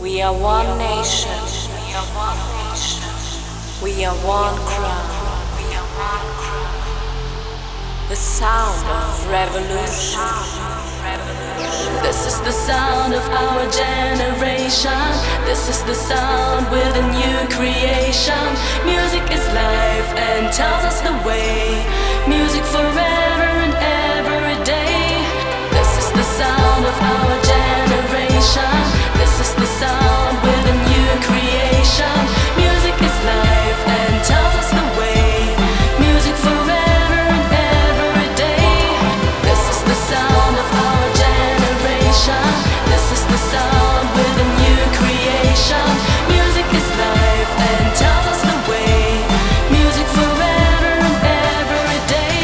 We are one nation. We are one crown. The sound of revolution. This is the sound of our generation. This is the sound with a new creation. Music is life and tells us the way. Music forever and every day. This is the sound of our generation. This is the sound with a new creation. Music is life and tells us the way. Music forever and every day. This is the sound of our generation. This is the sound with a new creation. Music is life and tells us the way. Music forever and every day.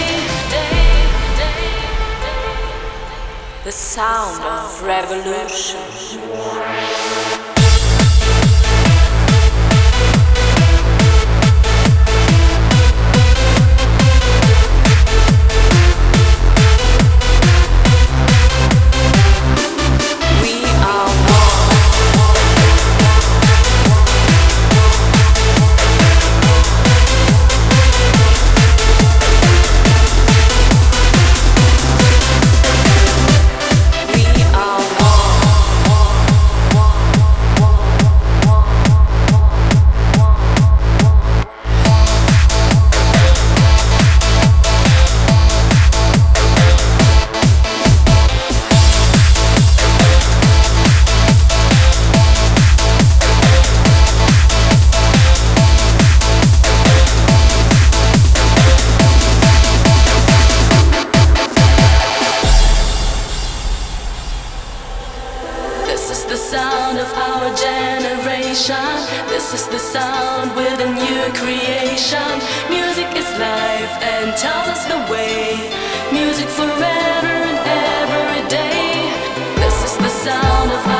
The sound of revolution. This is the sound of our generation. This is the sound with a new creation. Music is life and tells us the way. Music forever and every day. This is the sound of